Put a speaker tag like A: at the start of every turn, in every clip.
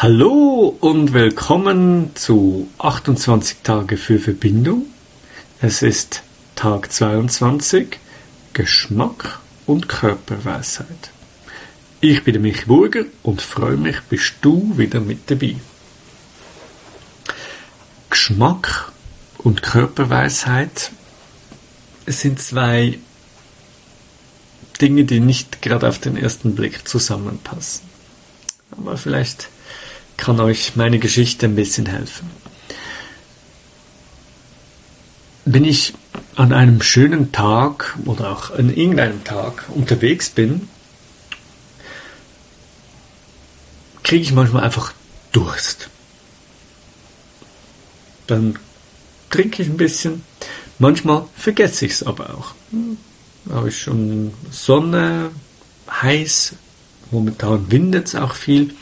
A: Hallo und willkommen zu 28 Tage für Verbindung. Es ist Tag 22, Geschmack und Körperweisheit. Ich bin der Michi Burger und freue mich, bist du wieder mit dabei. Geschmack und Körperweisheit sind zwei Dinge, die nicht gerade auf den ersten Blick zusammenpassen. Aber vielleicht kann euch meine Geschichte ein bisschen helfen. Wenn ich an einem schönen Tag oder auch an irgendeinem Tag unterwegs bin, kriege ich manchmal einfach Durst. Dann trinke ich ein bisschen. Manchmal vergesse ich es aber auch. Da habe ich schon Sonne, heiß, momentan windet es auch viel.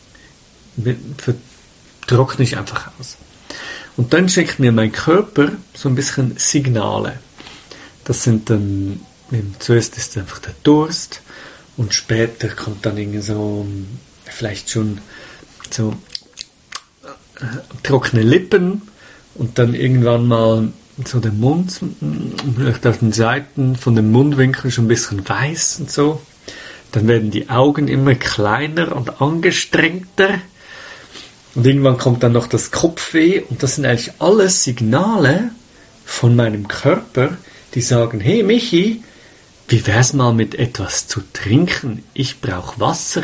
A: Trockne ich einfach aus. Und dann schickt mir mein Körper so ein bisschen Signale. Das sind dann, zuerst ist einfach der Durst und später kommt dann irgendwie so, vielleicht schon so trockene Lippen und dann irgendwann mal so der Mund, vielleicht auf den Seiten von dem Mundwinkel schon ein bisschen weiß und so. Dann werden die Augen immer kleiner und angestrengter. Und irgendwann kommt dann noch das Kopfweh und das sind eigentlich alles Signale von meinem Körper, die sagen, hey Michi, wie wär's mal mit etwas zu trinken? Ich brauche Wasser.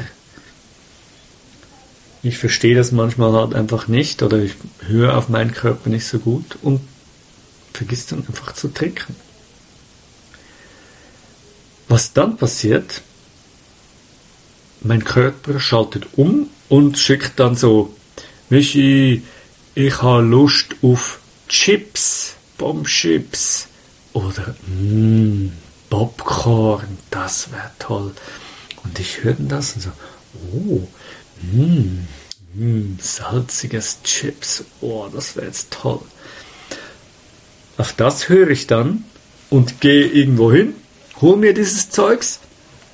A: Ich verstehe das manchmal halt einfach nicht oder ich höre auf meinen Körper nicht so gut und vergiss dann einfach zu trinken. Was dann passiert, mein Körper schaltet um und schickt dann so, Michi, ich habe Lust auf Chips, Bombchips oder Popcorn, das wäre toll. Und ich höre das und so, salziges Chips, das wäre jetzt toll. Auf das höre ich dann und gehe irgendwo hin, hol mir dieses Zeugs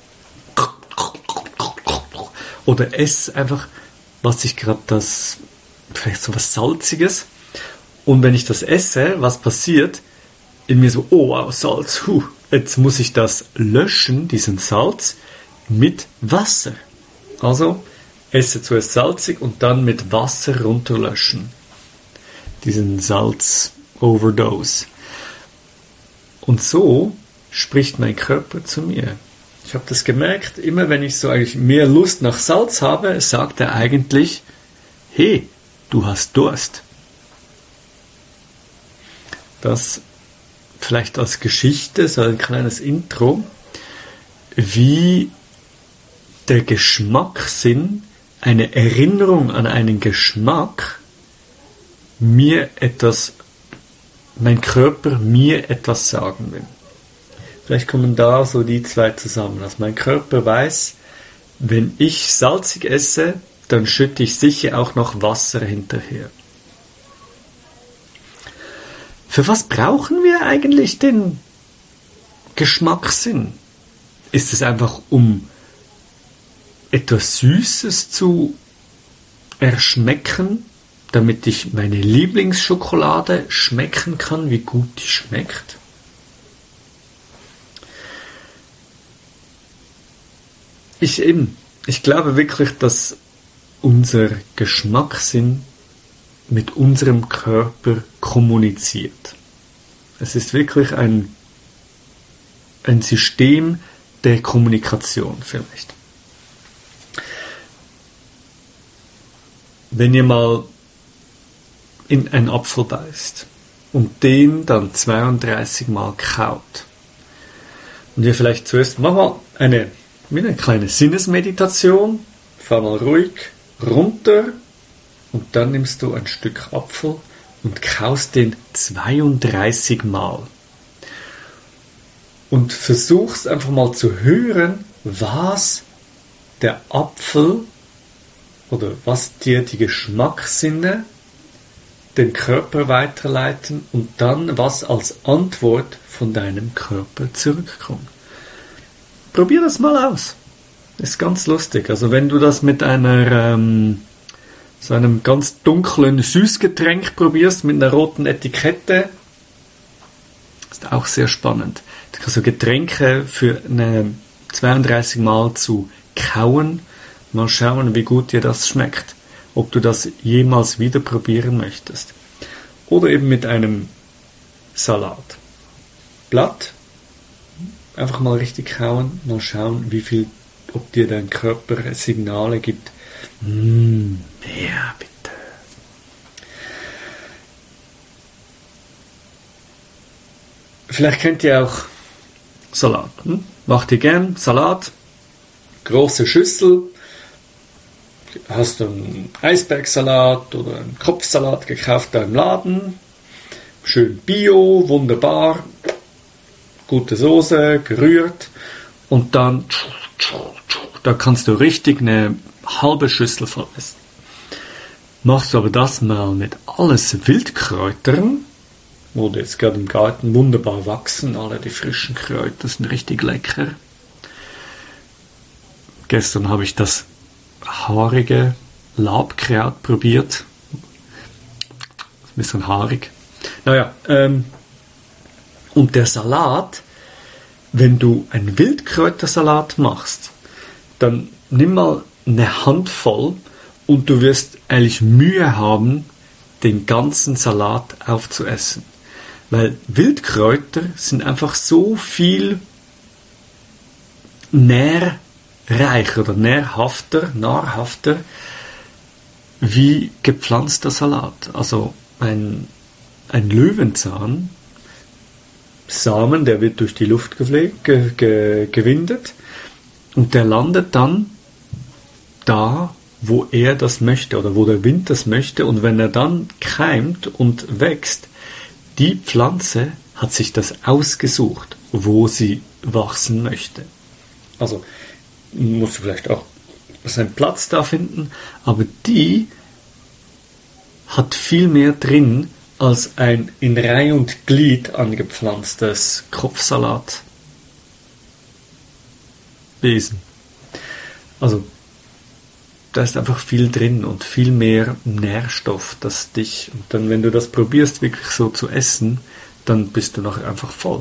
A: oder esse einfach, was ich gerade vielleicht so was Salziges. Und wenn ich das esse, was passiert? In mir so, wow, Salz, jetzt muss ich das löschen, diesen Salz, mit Wasser. Also, esse zuerst salzig und dann mit Wasser runterlöschen. Diesen Salz-Overdose. Und so spricht mein Körper zu mir. Ich habe das gemerkt, immer wenn ich so eigentlich mehr Lust nach Salz habe, sagt er eigentlich, hey, du hast Durst. Das vielleicht als Geschichte, so ein kleines Intro, wie der Geschmackssinn, eine Erinnerung an einen Geschmack, mein Körper mir etwas sagen will. Vielleicht kommen da so die zwei zusammen. Also mein Körper weiß, wenn ich salzig esse, dann schütte ich sicher auch noch Wasser hinterher. Für was brauchen wir eigentlich den Geschmackssinn? Ist es einfach, um etwas Süßes zu erschmecken, damit ich meine Lieblingsschokolade schmecken kann, wie gut die schmeckt? Ich glaube wirklich, dass unser Geschmackssinn mit unserem Körper kommuniziert. Es ist wirklich ein System der Kommunikation vielleicht. Wenn ihr mal in einen Apfel beißt und den dann 32 Mal kaut und ihr vielleicht zuerst, mach mal eine kleine Sinnesmeditation, fahr mal ruhig runter und dann nimmst du ein Stück Apfel und kaust den 32 Mal. Und versuchst einfach mal zu hören, was der Apfel oder was dir die Geschmackssinne den Körper weiterleiten und dann was als Antwort von deinem Körper zurückkommt. Probier das mal aus. Ist ganz lustig. Also wenn du das mit einer so einem ganz dunklen Süßgetränk probierst mit einer roten Etikette. Ist auch sehr spannend. Du kannst so Getränke für eine 32 Mal zu kauen. Mal schauen, wie gut dir das schmeckt. Ob du das jemals wieder probieren möchtest. Oder eben mit einem Salat. Blatt. Einfach mal richtig kauen. Mal schauen, ob dir dein Körper Signale gibt. Mehr bitte. Vielleicht kennt ihr auch Salat. Macht ihr gern Salat. Große Schüssel. Hast du einen Eisbergsalat oder einen Kopfsalat gekauft da im Laden. Schön Bio, wunderbar. Gute Soße, gerührt. Und dann, da kannst du richtig eine halbe Schüssel voll essen. Machst du aber das mal mit alles Wildkräutern, wo die jetzt gerade im Garten wunderbar wachsen, alle die frischen Kräuter sind richtig lecker. Gestern habe ich das haarige Labkraut probiert. Ein bisschen haarig. Naja, und der Salat, wenn du einen Wildkräutersalat machst, dann nimm mal eine Handvoll und du wirst eigentlich Mühe haben, den ganzen Salat aufzuessen. Weil Wildkräuter sind einfach so viel nährreicher oder nahrhafter wie gepflanzter Salat. Also ein Löwenzahn, Samen, der wird durch die Luft gewindet und der landet dann da, wo er das möchte oder wo der Wind das möchte, und wenn er dann keimt und wächst, die Pflanze hat sich das ausgesucht, wo sie wachsen möchte. Also musst du vielleicht auch seinen Platz da finden, aber die hat viel mehr drin als ein in Reihe und Glied angepflanztes Kopfsalatwesen. Also da ist einfach viel drin und viel mehr Nährstoff, dass dich, und dann, wenn du das probierst, wirklich so zu essen, dann bist du noch einfach voll.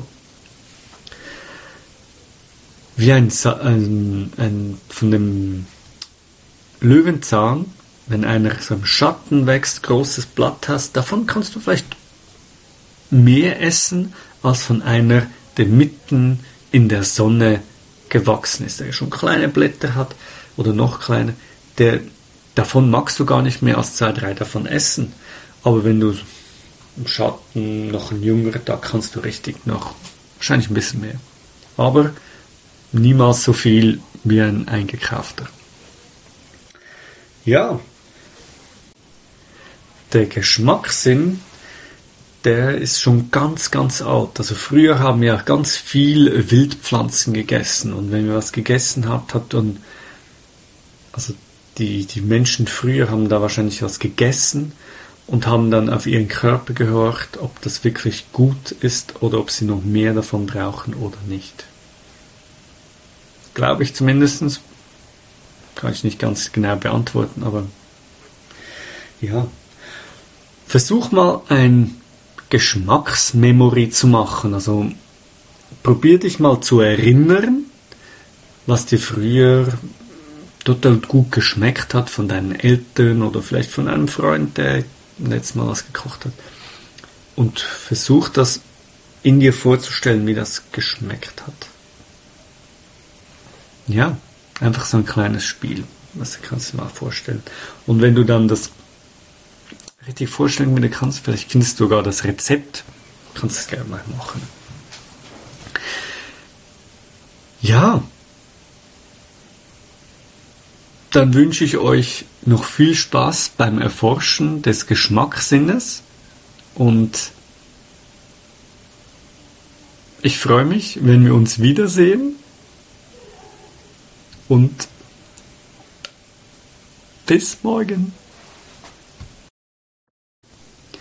A: Wie von dem Löwenzahn, wenn einer so im Schatten wächst, großes Blatt hast, davon kannst du vielleicht mehr essen, als von einer, der mitten in der Sonne gewachsen ist, der schon kleine Blätter hat oder noch kleiner. Davon magst du gar nicht mehr als 2, 3 davon essen. Aber wenn du im Schatten noch ein jüngerer, da kannst du richtig noch, wahrscheinlich ein bisschen mehr. Aber niemals so viel wie ein eingekaufter. Ja, der Geschmackssinn, der ist schon ganz, ganz alt. Also früher haben wir ganz viel Wildpflanzen gegessen. Und wenn wir was gegessen habt, also die Menschen früher haben da wahrscheinlich was gegessen und haben dann auf ihren Körper gehorcht, ob das wirklich gut ist oder ob sie noch mehr davon brauchen oder nicht. Glaube ich zumindest. Kann ich nicht ganz genau beantworten, aber ja. Versuch mal ein Geschmacksmemory zu machen. Also probier dich mal zu erinnern, was dir früher total gut geschmeckt hat von deinen Eltern oder vielleicht von einem Freund, der letztes Mal was gekocht hat. Und versuch das in dir vorzustellen, wie das geschmeckt hat. Ja, einfach so ein kleines Spiel. Das kannst du dir mal vorstellen. Und wenn du dann das richtig vorstellen wieder kannst, vielleicht findest du sogar das Rezept, kannst du es gerne mal machen. Ja, dann wünsche ich euch noch viel Spaß beim Erforschen des Geschmackssinnes und ich freue mich, wenn wir uns wiedersehen und bis morgen.